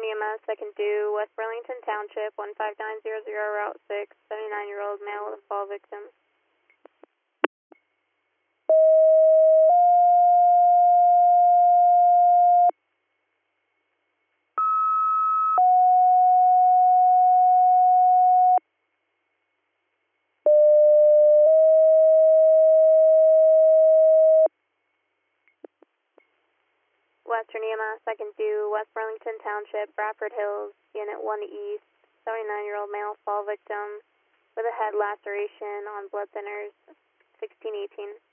EMS, second due, West Burlington Township, 15900, Route 6, 79-year-old male with a fall victim. Western EMS, second due, West Burlington Township, Bradford Hills, Unit 1 East, 79-year-old male fall victim with a head laceration on blood thinners, 1618.